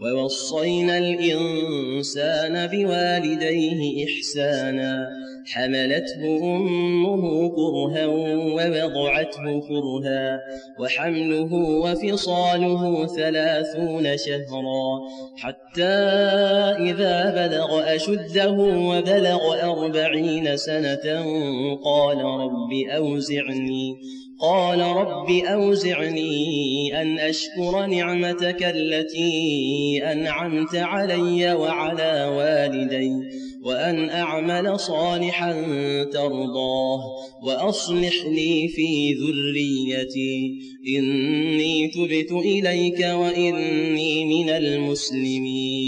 ووصينا الإنسان بوالديه إحسانا حملته أمه كرها ووضعته كرها وحمله وفصاله 30 شهرا حتى إذا بلغ أشده وبلغ 40 سنة قال رب أوزعني أن أشكر نعمتك التي أنعمت علي وعلى والدي وأن أعمل صالحا ترضاه وأصلح لي في ذريتي إني تبت إليك وإني من المسلمين.